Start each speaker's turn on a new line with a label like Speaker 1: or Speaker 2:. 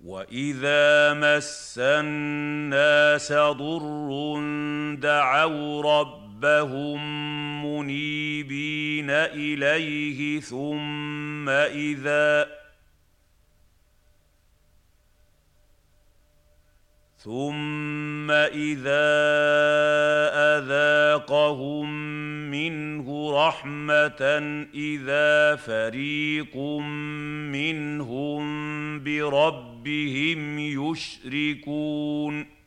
Speaker 1: وَإِذَا مَسَّ النَّاسَ ضُرٌّ دَعَوْا رَبَّهُم مُّنِيبِينَ إِلَيْهِ ثُمَّ إِذَا أَذَاقَهُم مِّنْهُ رَحْمَةً إِذَا فَرِيقٌ مِّنْهُم بِرَبِّهِمْ يُشْرِكُونَ